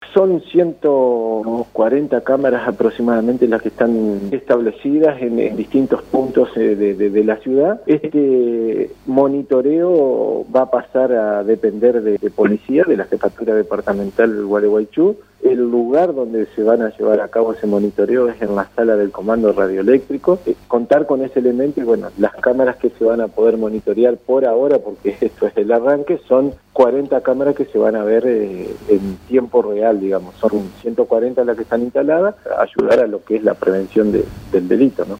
Son 140 cámaras aproximadamente las que están establecidas en distintos puntos de la ciudad. Este monitoreo va a pasar a depender de policía, de la Jefatura Departamental Gualeguaychú. El lugar donde se van a llevar a cabo ese monitoreo es en la sala del comando radioeléctrico. Contar con ese elemento y bueno, las cámaras que se van a poder monitorear por ahora, porque esto es el arranque, son 40 cámaras que se van a ver en tiempo real, digamos. Son 140 las que están instaladas, a ayudar a lo que es la prevención del delito, ¿no?